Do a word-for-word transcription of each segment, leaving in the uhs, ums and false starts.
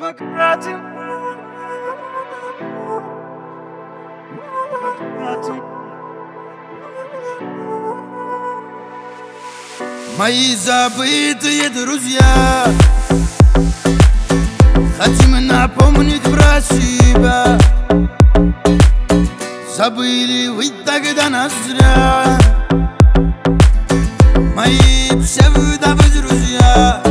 Богатым. Мои забытые друзья, хотим напомнить про себя. Забыли вы тогда нас зря, мои псевдовы друзья.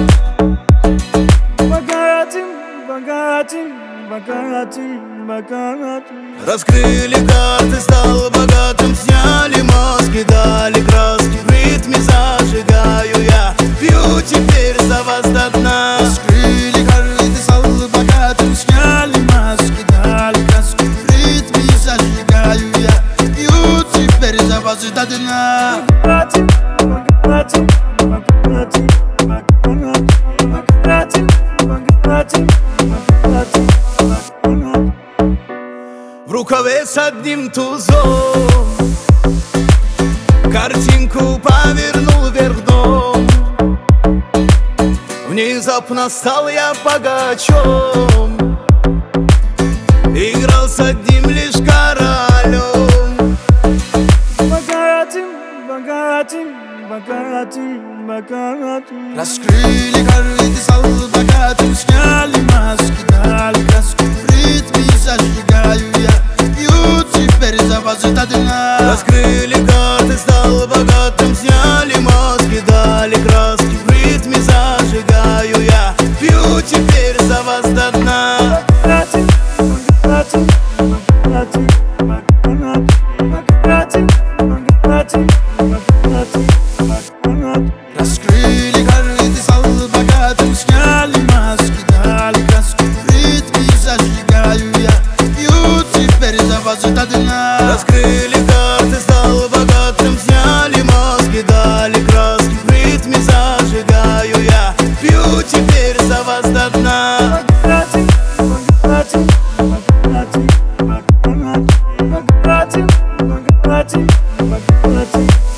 Богатым, богатым, богатым, богатым. Раскрыли карты, стал богатым, сняли маски, дали краски. В ритме зажигаю я, пью теперь за вас до дна. Раскрыли карты, стал богатым, сняли маски, дали краски. В ритме зажигаю я, пью теперь за вас до дна. Богатым, богатым, богатым, богатым, богатым, богатым, богатым. В рукаве с одним тузом картинку повернул вверх дном. Внезапно стал я богачом, играл с одним лишь королем. Богатым, богатым, богатым, богатым. Раскрыли карты, стал богатым, сняли маски, дали краски. В ритме зажигаю я, пью теперь за вас до дна. Раскрыли карты, стал богатым, сняли маски, дали краски. В ритме зажигаю я, пью теперь за вас до дна. Богатым, богатым, богатым, богатым, богатым, богатым, богатым, богатым. Раскрыли карты, стал богатым, сняли маски, дали краски. В ритме зажигаю я, пью теперь за вас до дна. Раскрыли карты, стал богатым, сняли маски, дали краски. В ритме зажигаю я, пью теперь за вас до дна. Богатым, богатым, богатым, богатым, богатым, богатым, богатым.